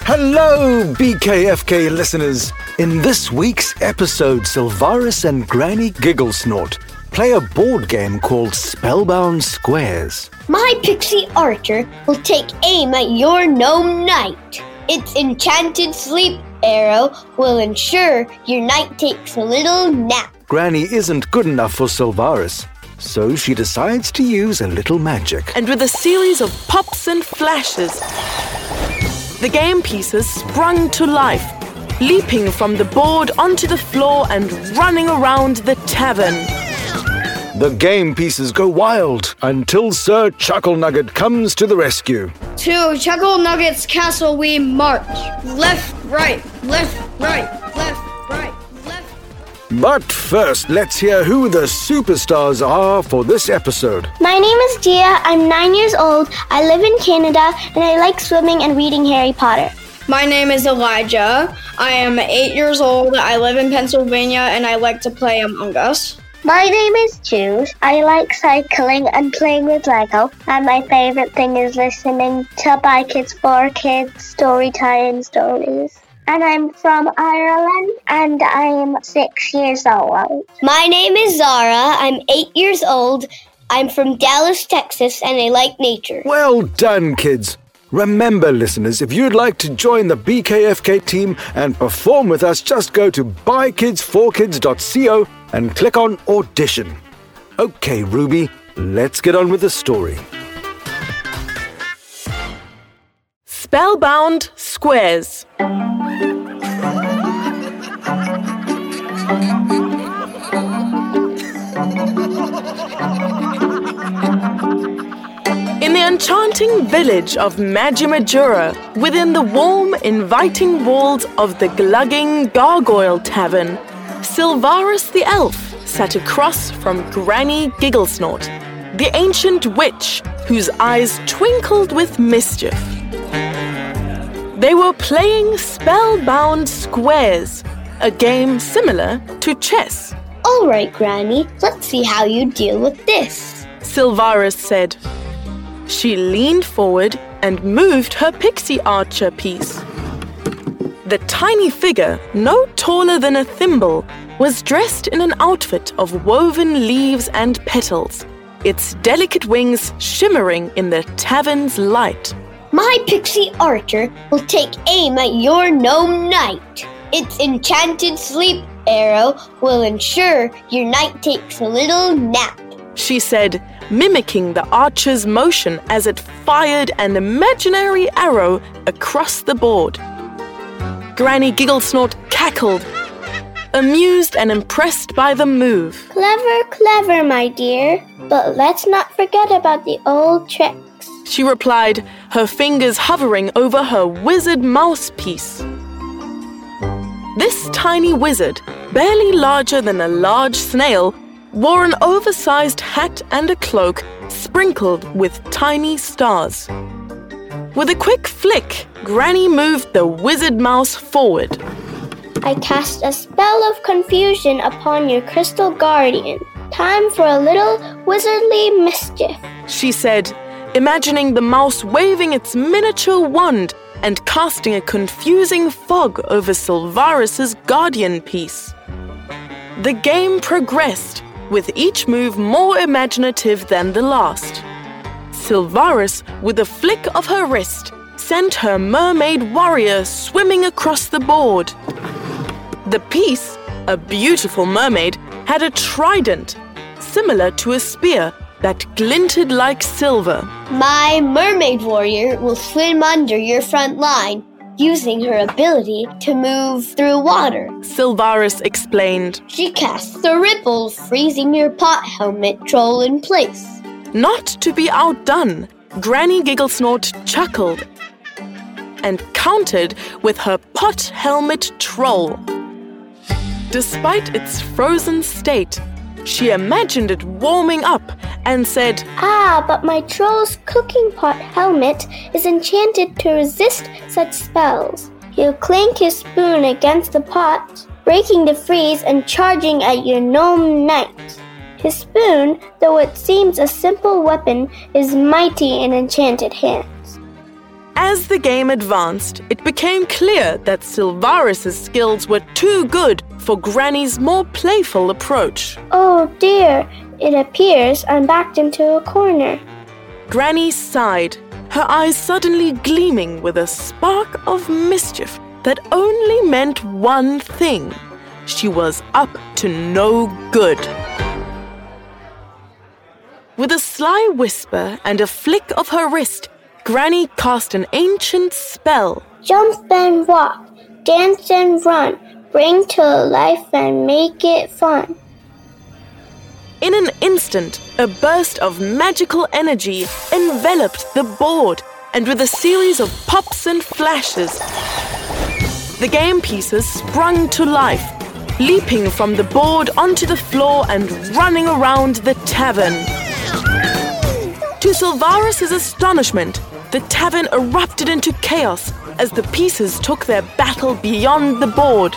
Hello, BKFK listeners. In this week's episode, Silvarus and Granny Gigglesnort play a board game called Spellbound Squares. My pixie archer will take aim at your gnome knight. Its enchanted sleep arrow will ensure your knight takes a little nap. Granny isn't good enough for Silvarus, so she decides to use a little magic. And with a series of pops and flashes, the game pieces sprung to life, leaping from the board onto the floor and running around the tavern. The game pieces go wild until Sir Chuckle Nugget comes to the rescue. To Chuckle Nugget's castle we march. Left, right, left, right, left, right, left. But first, let's hear who the superstars are for this episode. My name is Gia. I'm 9 years old. I live in Canada, and I like swimming and reading Harry Potter. My name is Elijah. I am 8 years old. I live in Pennsylvania, and I like to play Among Us. My name is Jules. I like cycling and playing with Lego, and my favorite thing is listening to By Kids for Kids story time stories. And I'm from Ireland, and I am 6 years old. My name is Zara. I'm 8 years old. I'm from Dallas, Texas, and I like nature. Well done, kids. Remember, listeners, if you'd like to join the BKFK team and perform with us, just go to bykids4kids.co and click on Audition. Okay, Ruby, let's get on with the story. Spellbound Squares. In the enchanting village of Magimajura, within the warm, inviting walls of the Glugging Gargoyle Tavern, Silvarus the elf sat across from Granny Gigglesnort, the ancient witch whose eyes twinkled with mischief. They were playing Spellbound Squares, a game similar to chess. All right, Granny, let's see how you deal with this, Silvarus said. She leaned forward and moved her pixie archer piece. The tiny figure, no taller than a thimble, was dressed in an outfit of woven leaves and petals, its delicate wings shimmering in the tavern's light. My pixie archer will take aim at your gnome knight. Its enchanted sleep arrow will ensure your knight takes a little nap, she said, mimicking the archer's motion as it fired an imaginary arrow across the board. Granny Gigglesnort cackled, amused and impressed by the move. Clever, clever, my dear. But let's not forget about the old tricks, she replied, her fingers hovering over her wizard mouthpiece. This tiny wizard, barely larger than a large snail, wore an oversized hat and a cloak sprinkled with tiny stars. With a quick flick, Granny moved the wizard mouse forward. I cast a spell of confusion upon your crystal guardian. Time for a little wizardly mischief, she said, imagining the mouse waving its miniature wand and casting a confusing fog over Silvarus's guardian piece. The game progressed, with each move more imaginative than the last. Silvarus, with a flick of her wrist, sent her mermaid warrior swimming across the board. The piece, a beautiful mermaid, had a trident, similar to a spear, that glinted like silver. My mermaid warrior will swim under your front line, using her ability to move through water, Silvarus explained. She casts the ripples, freezing your pot helmet troll in place. Not to be outdone, Granny Gigglesnort chuckled and countered with her pot helmet troll. Despite its frozen state, she imagined it warming up and said, Ah, but my troll's cooking pot helmet is enchanted to resist such spells. He'll clink his spoon against the pot, breaking the freeze and charging at your gnome knight. His spoon, though it seems a simple weapon, is mighty in enchanted hands. As the game advanced, it became clear that Silvarus' skills were too good for Granny's more playful approach. Oh dear, it appears I'm backed into a corner. Granny sighed, her eyes suddenly gleaming with a spark of mischief that only meant one thing. She was up to no good. With a sly whisper and a flick of her wrist, Granny cast an ancient spell. Jump and walk, dance and run, bring to life and make it fun. In an instant, a burst of magical energy enveloped the board, and with a series of pops and flashes, the game pieces sprung to life, leaping from the board onto the floor and running around the tavern. To Silvarus' astonishment, the tavern erupted into chaos as the pieces took their battle beyond the board.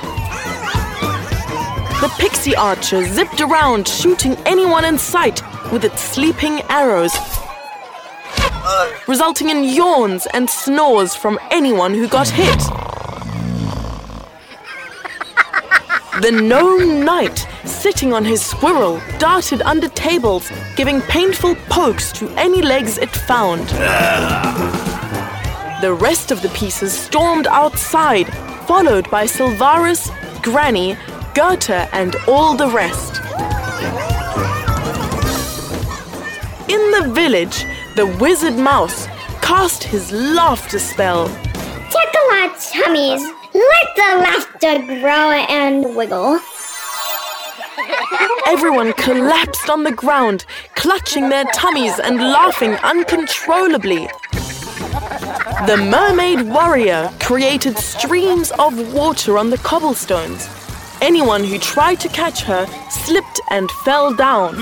The pixie archer zipped around, shooting anyone in sight with its sleeping arrows, resulting in yawns and snores from anyone who got hit. The gnome knight, sitting on his squirrel, darted under tables, giving painful pokes to any legs it found. The rest of the pieces stormed outside, followed by Silvarus, Granny, Goethe, and all the rest. In the village, the wizard mouse cast his laughter spell. Tickle our tummies, let the laughter grow and wiggle. Everyone collapsed on the ground, clutching their tummies and laughing uncontrollably. The mermaid warrior created streams of water on the cobblestones. Anyone who tried to catch her slipped and fell down.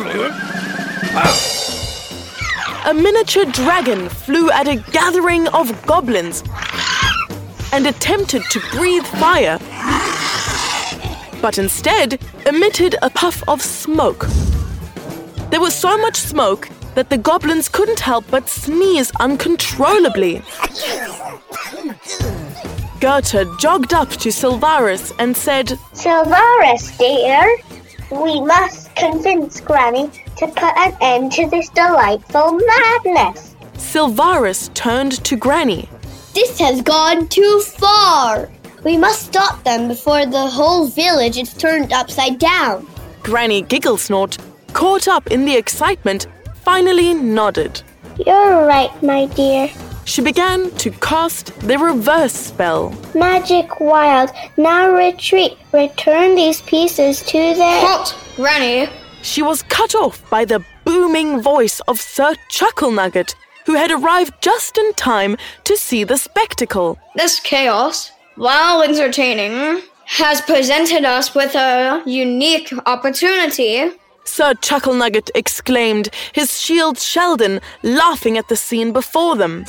A miniature dragon flew at a gathering of goblins and attempted to breathe fire, but instead emitted a puff of smoke. There was so much smoke that the goblins couldn't help but sneeze uncontrollably. Goethe jogged up to Silvarus and said, Silvarus, dear, we must convince Granny to put an end to this delightful madness. Silvarus turned to Granny. This has gone too far. We must stop them before the whole village is turned upside down. Granny Gigglesnort, caught up in the excitement, finally nodded. You're right, my dear. She began to cast the reverse spell. Magic wild, now retreat. Return these pieces to their... Halt, Granny. She was cut off by the booming voice of Sir Chucklenugget, who had arrived just in time to see the spectacle. This chaos, while entertaining, has presented us with a unique opportunity. Sir Chucklenugget exclaimed, his shield Sheldon laughing at the scene before them.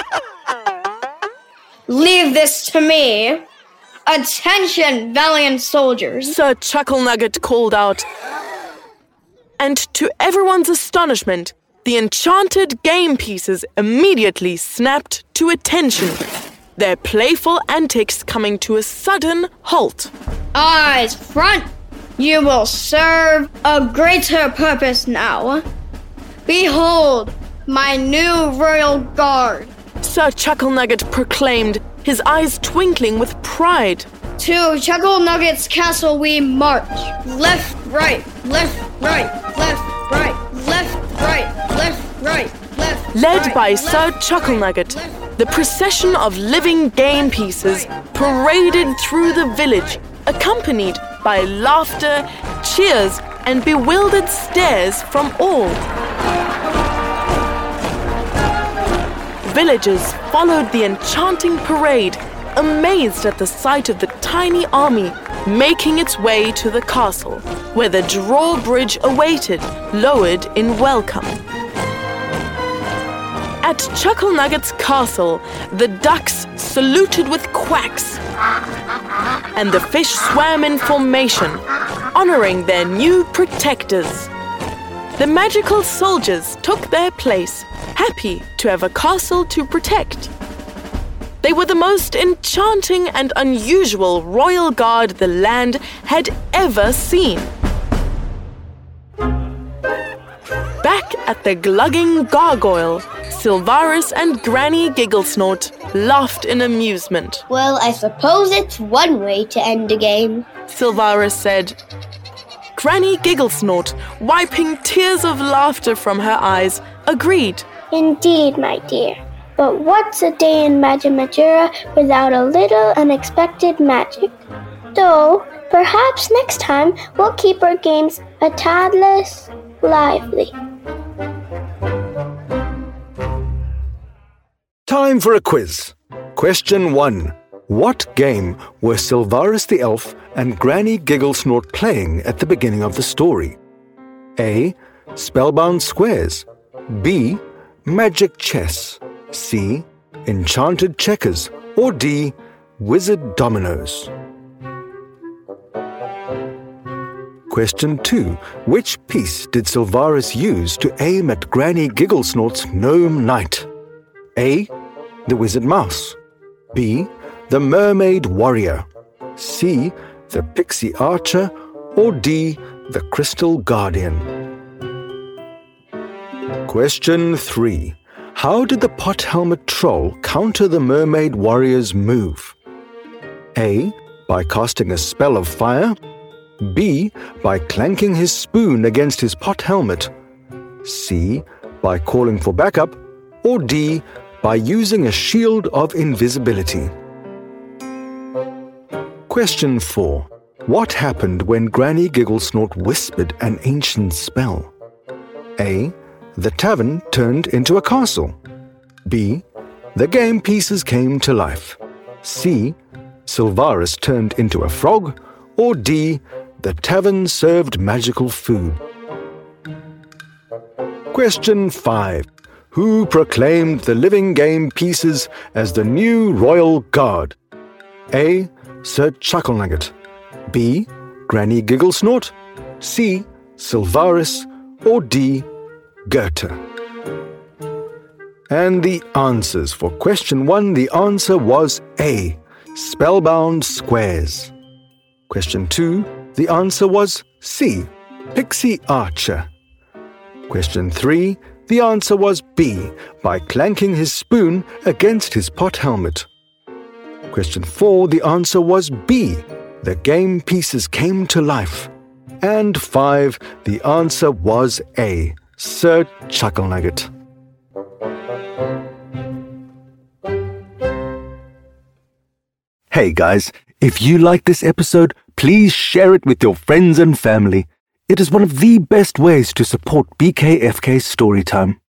Leave this to me. Attention, valiant soldiers. Sir Chucklenugget called out. And to everyone's astonishment, the enchanted game pieces immediately snapped to attention, their playful antics coming to a sudden halt. Eyes front. You will serve a greater purpose now. Behold, my new royal guard. Sir Chucklenugget proclaimed, his eyes twinkling with pride. To Chucklenugget's castle we march. Left, right, left, right, left, right, left, right, left, right, left. Led right, by left, Sir right, Chucklenugget, left. the procession of living game pieces paraded through the village, accompanied by laughter, cheers, and bewildered stares from all. Villagers followed the enchanting parade, amazed at the sight of the tiny army making its way to the castle, where the drawbridge awaited, lowered in welcome. At Chucklenugget's castle, the ducks saluted with quacks, and the fish swam in formation, honoring their new protectors. The magical soldiers took their place, happy to have a castle to protect. They were the most enchanting and unusual royal guard the land had ever seen. Back at the Glugging Gargoyle, Silvarus and Granny Gigglesnort laughed in amusement. Well, I suppose it's one way to end a game, Silvarus said. Granny Gigglesnort, wiping tears of laughter from her eyes, agreed. Indeed, my dear. But what's a day in Majamajura without a little unexpected magic? Though, perhaps next time we'll keep our games a tad less lively. Time for a quiz. Question 1. What game were Silvarus the Elf and Granny Gigglesnort playing at the beginning of the story? A. Spellbound Squares. B. Magic Chess. C. Enchanted Checkers. Or D. Wizard Dominoes. Question 2. Which piece did Silvarus use to aim at Granny Gigglesnort's gnome knight? A. The Wizard Mouse. B. The Mermaid Warrior. C. The Pixie Archer. Or D. The Crystal Guardian. Question 3. How did the Pot Helmet Troll counter the Mermaid Warrior's move? A. By casting a spell of fire. B. By clanking his spoon against his pot helmet. C. By calling for backup. Or D. By using a shield of invisibility. Question 4. What happened when Granny Gigglesnort whispered an ancient spell? A. The tavern turned into a castle. B. The game pieces came to life. C. Silvarus turned into a frog. Or D. The tavern served magical food. Question 5. Who proclaimed the living game pieces as the new royal guard? A. Sir Chucklenugget. B. Granny Gigglesnort. C. Silvarus. Or D. Goethe. And the answers for question 1, the answer was A. Spellbound Squares. Question 2, the answer was C. Pixie Archer. Question 3, the answer was B. By clanking his spoon against his pot helmet. Question 4, the answer was B. The game pieces came to life. And 5, the answer was A. Sir Chucklenugget. Hey guys, if you like this episode, please share it with your friends and family. It is one of the best ways to support BKFK Storytime.